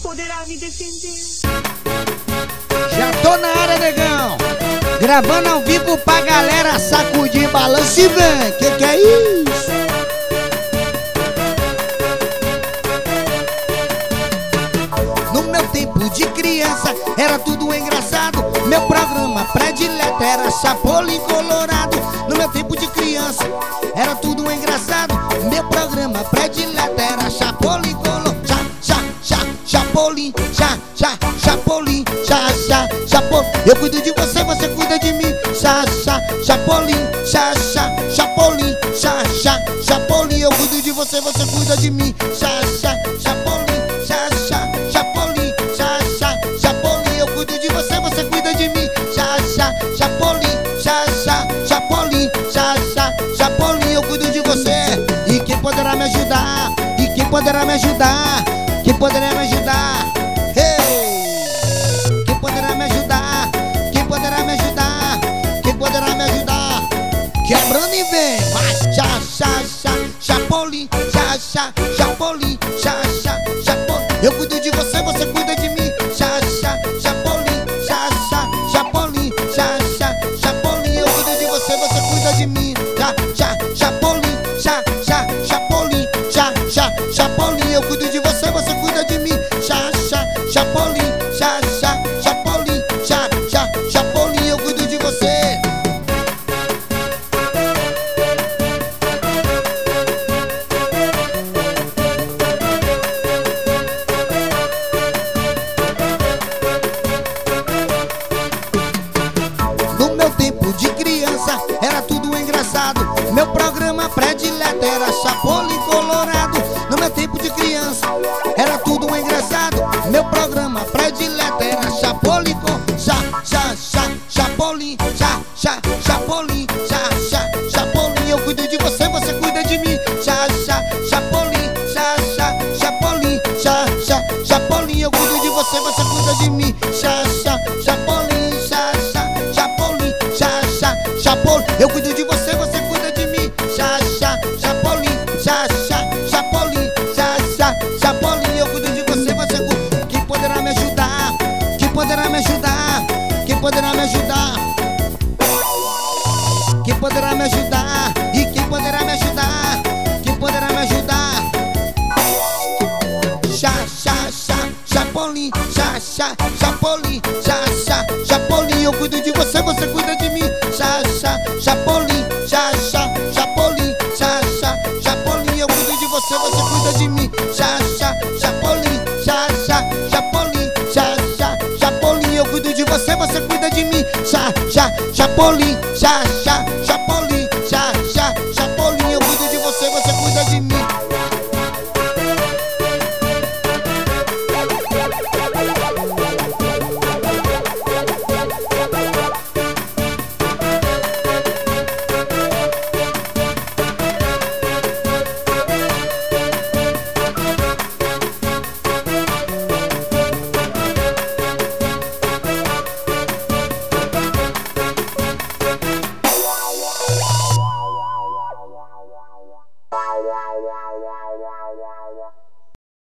poderá me defender. Já tô na área, negão, gravando ao vivo pra galera sacudir, balança e vem. Que é isso? No meu tempo de criança era tudo engraçado. Meu programa predileto era Chapolin Colorado. No meu tempo de criança era tudo engraçado. Meu programa predileto era Chapolin Colorado. Chapolin, Chapolin, Chapolin. Eu cuido de você, você cuida de mim. Chapolin, Chapolin, Chapolin. Eu cuido de você, você cuida de mim. Chapolin, Chapolin, Chapolin. Eu cuido de você, você cuida de mim. Chapolin, Chapolin, Chapolin. Eu cuido de você. E quem poderá me ajudar? E quem poderá me ajudar? Quem poderá me ajudar? Hey! Quem poderá me ajudar? Quem poderá me ajudar? Quem poderá me ajudar? Quebrando e vem! Vai! Chapolin, Chapolin, Chapolin. Eu cuido de você, você cuida de mim. Chapolin, Chapolin, Chapolin. Eu cuido de você, você cuida de mim. Chapolin, Chapolin, Chapolin. Eu cuido de você, você cuida de mim. Chapolin, Chapolin, Chapolin. Eu cuido de você. No meu tempo de criança era tudo engraçado. Meu programa predileto era Chapolin Colorado. No meu tempo de criança era tudo engraçado. Meu programa predileto era Chapolin Chapolin, Chapolin, Chapolin. Eu cuido de você, você cuida de mim. Chapolin, Chapolin, Chapolin. Eu cuido de você, você cuida de mim. Chapolin, Chapolin, Chapolin. Eu cuido de você, você cuida de mim. Chapolin, Chapolin, Chapolin. Eu cuido de você, você cuida. Quem poderá me ajudar? Quem poderá me ajudar? Quem poderá me ajudar? Quem poderá me ajudar? E quem poderá me ajudar? Quem poderá me ajudar? Chapolin, Chapolin, Chapolin. Eu cuido de você, você cuida de mim. Chapolin, Chapolin, Chapolin. Eu cuido de você, você cuida de mim. Chapolin, Chapolin, Chapolin. Eu cuido de você, você cuida de mim. Chapolin, Chapolin.